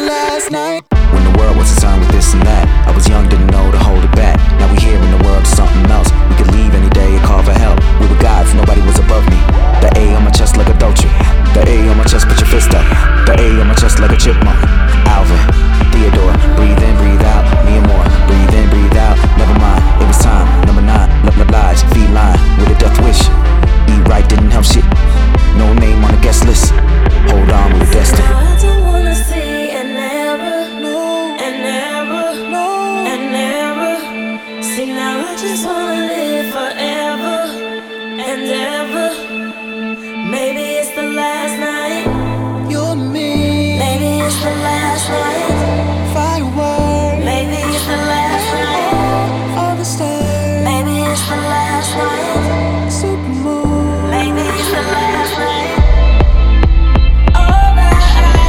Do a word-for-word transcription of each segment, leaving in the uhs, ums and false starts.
last night. When the world was concerned with this and that, I was young, didn't know to hold it back. Now we here in the world of something else. We could leave any day and call for help. We were gods, nobody was above me. The A on my chest like a Dolce. The A on my chest, put your fist up. The A on my chest like a chipmunk. Alvin, Theodore, breathe in, breathe out. Me and more, breathe in, breathe out. Never mind, it was time. Number nine, love the lies, feline with a death wish. Eat right didn't help shit. No name on the guest list. Hold on with the destiny. I don't wanna see an error, no, an error, no, an error. See now I just wanna live forever and ever. Maybe it's the last night. You and me. Maybe it's the last night. Fireworks. Maybe it's the last night. All the stars. Maybe it's the last night. Supermoon. Maybe it's the last night. All that I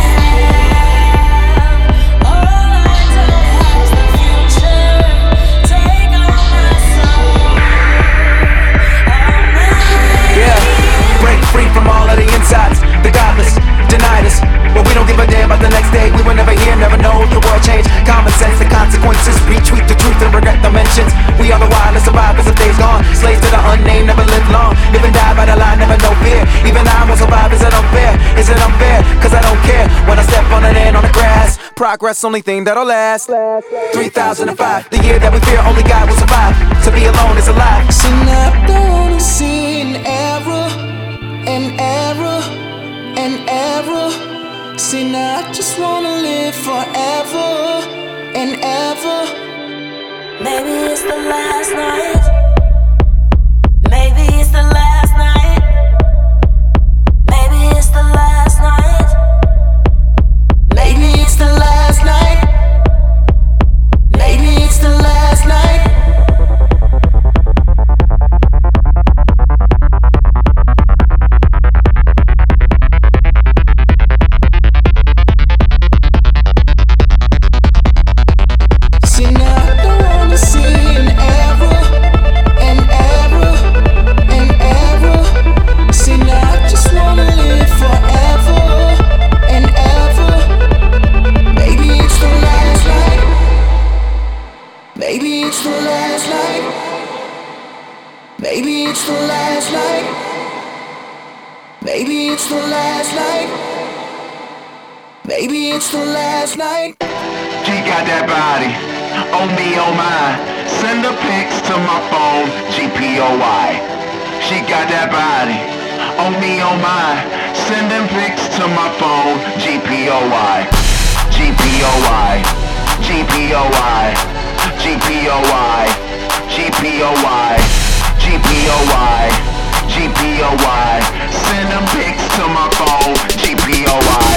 have, all I don't have is the future. Take all my soul, all my. Yeah, break free from all of the insides. The godless denied us, but we don't give a damn about the next day. We were never here, never know if the world changed. Common sense, the consequences. Retweet the truth and regret the mentions. We are the wildest survivors of days gone. Slaves to the unnamed, never lived long. Live and die by the line, never no fear. Even I will survive, is it unfair? Is it unfair? Cause I don't care when I step on it and on the grass. Progress, only thing that'll last. three thousand five, the year that we fear only God will survive. To be alone is a lie. See now I don't wanna see an error, an error, an error. See now I just wanna live forever and ever. Maybe it's the last night. Maybe it's the last night. Maybe it's the last night. Maybe it's the last night. Maybe it's the last night. See now I don't wanna see an error, an error, an error. See now I just wanna live forever and ever. Maybe it's the last night. Maybe it's the last night. Maybe it's the last night. Maybe it's the last night. Maybe it's the last night. She got that body, oh me, oh my. Send the pics to my phone, G P O Y. She got that body, oh me, oh my. Send them pics to my phone, G P O Y. G P O Y, G P O Y, G P O Y, G P O Y, G P O Y, G P O Y. Send them pics to my phone, G P O Y.